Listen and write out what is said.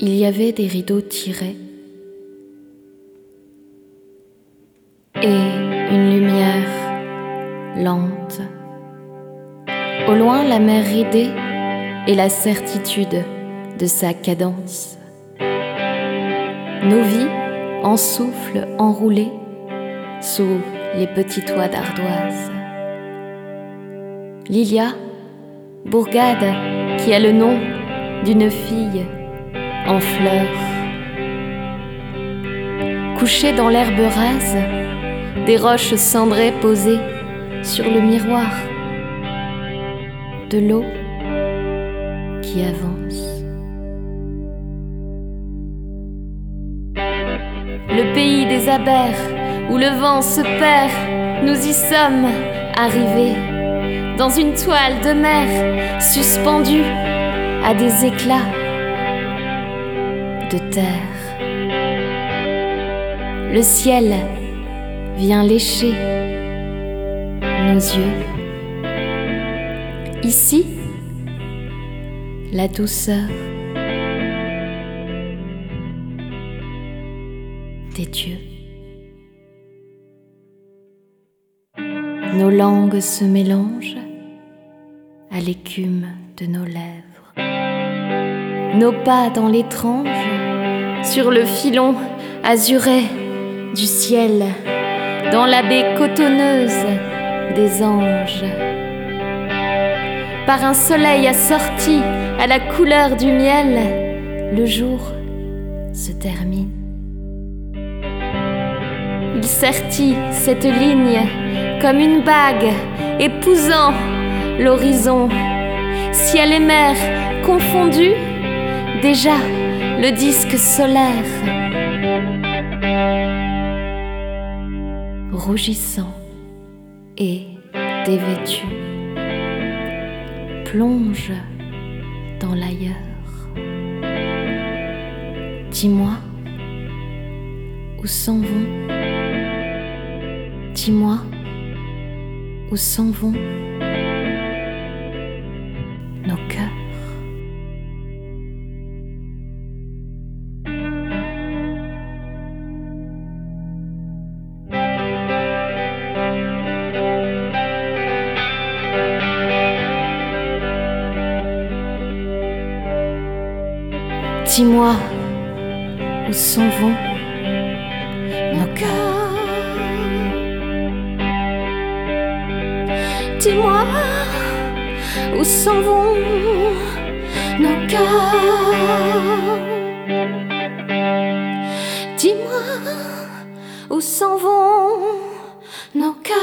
il y avait des rideaux tirés et une lumière lente. Au loin, la mer ridée et la certitude de sa cadence. Nos vies en souffle enroulé sous les petits toits d'ardoise. Lilia, bourgade qui a le nom d'une fille en fleurs. Couchée dans l'herbe rase, des roches cendrées posées sur le miroir de l'eau qui avance. Le pays des abers où le vent se perd, nous y sommes arrivés dans une toile de mer suspendue à des éclats de terre. Le ciel vient lécher nos yeux. Ici, la douceur des dieux. Nos langues se mélangent à l'écume de nos lèvres. Nos pas dans l'étrange, sur le filon azuré du ciel, dans la baie cotonneuse des anges. Par un soleil assorti à la couleur du miel, le jour se termine. Il sertit cette ligne comme une bague épousant l'horizon. Ciel et mer confondus, déjà le disque solaire rougissant et dévêtu plonge dans l'ailleurs. Dis-moi, où s'en vont? Dis-moi, où s'en vont nos cœurs? Dis-moi, où s'en vont nos cœurs? Dis-moi, où s'en vont nos cœurs? Dis-moi, où s'en vont nos cœurs?